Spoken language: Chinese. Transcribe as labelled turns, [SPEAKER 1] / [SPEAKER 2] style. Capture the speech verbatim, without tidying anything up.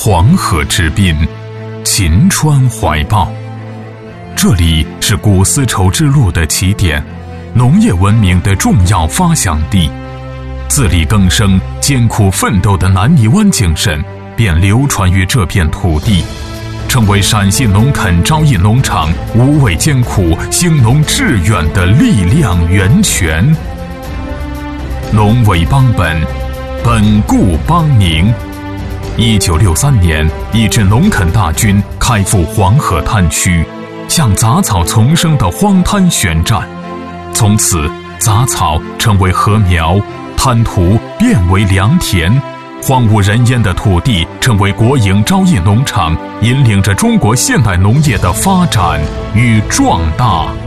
[SPEAKER 1] 黄河之滨，秦川怀抱。这里是古丝绸之路的起点，农业文明的重要发祥地。自力更生、艰苦奋斗的南泥湾精神便流传于这片土地，成为陕西农垦招印农场无畏艰苦、兴农致远的力量源泉。农为邦本，本固邦宁。一九六三年，一支农垦大军开赴黄河滩区，向杂草丛生的荒滩宣战。从此，杂草成为禾苗，滩涂变为良田，荒无人烟的土地成为国营招印农场，引领着中国现代农业的发展与壮大。